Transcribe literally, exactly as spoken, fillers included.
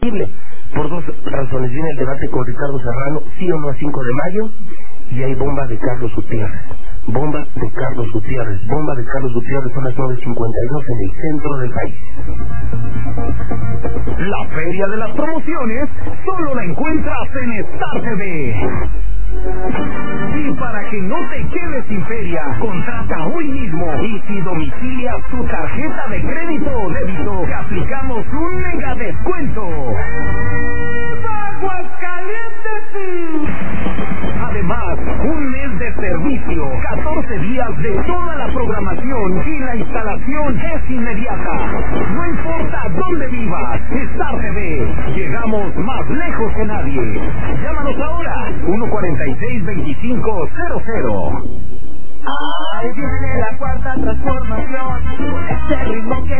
Por dos razones. Viene el debate con Ricardo Serrano, sí o no a cinco de mayo, y hay bomba de Carlos Gutiérrez. Bomba de Carlos Gutiérrez. Bomba de Carlos Gutiérrez, son las nueve cincuenta y dos en el centro del país. La feria de las promociones solo la encuentras en Star T V. Y para que no te quedes sin feria, contrata hoy mismo y si domicilias tu tarjeta de crédito o débito, te aplicamos un mega descuento. ¡Aguascalientes! Además, un mes de servicio, catorce días de toda la programación y la instalación es inmediata. No importa dónde vivas, Star T V, llegamos más lejos que nadie. Llámanos ahora, uno cuarenta y seis veinticinco cero cero. Ahí viene la cuarta transformación, con este ritmo que